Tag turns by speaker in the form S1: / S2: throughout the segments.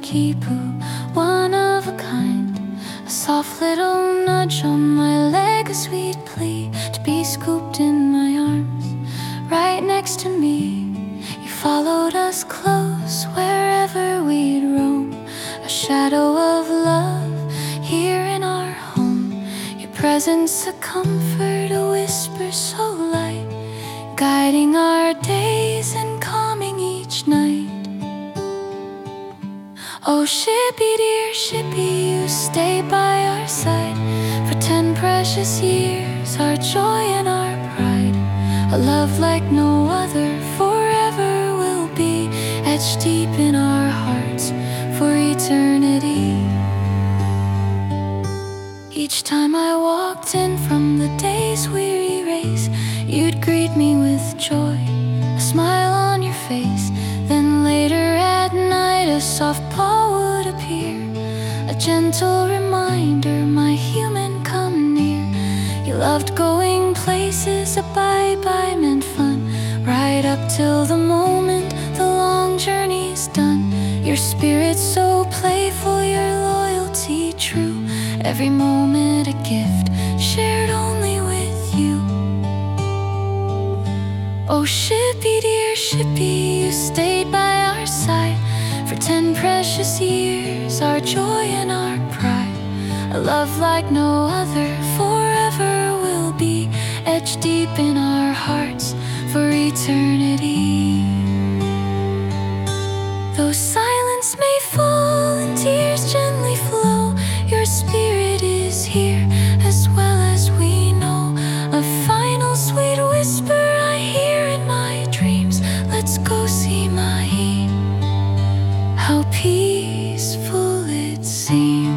S1: Kipu, one of a kind. A soft little nudge on my leg, a sweet plea to be scooped in my arms, right next to me. You followed us close wherever we'd roam, a shadow of love here in our home. Your presence a comfort, a whisper so light, guiding our days and calming each night. Oh, shippy dear shippy, you stay by our side for 10 precious years, our joy and our pride. A love like no other forever will be etched deep in our hearts for eternity. Each time I walked in from the day's weary race, you'd greet me with joy, a smile on your face. Then later at night a soft paw would appear, a gentle reminder, my human, come near. You loved going places, a bye-bye meant fun, right up till the moment the long journey's done. Your spirit so playful, your loyalty true, every moment a gift shared only with you. Oh, shippy dear shippy, you stayed by our side for 10 precious years, our joy and our pride. A love like no other forever will be etched deep in our hearts for eternity. Though silence may fall and tears gently flow, your spirit is here as well as we know. A final sweet whisper I hear in my dreams, let's go see Mahi, how peaceful it seems.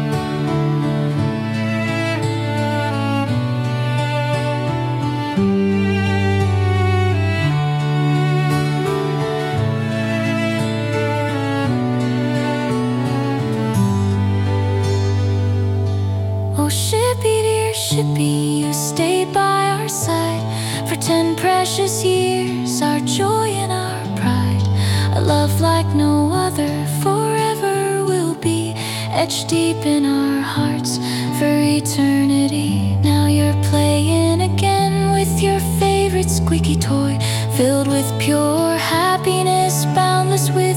S1: Oh, shippy dear shippy, you stayed by our side for 10 precious years, our joy and our pride. A love like no other forever will be etched deep in our hearts for eternity. Now you're playing again with your favorite squeaky toy, filled with pure happiness, boundless with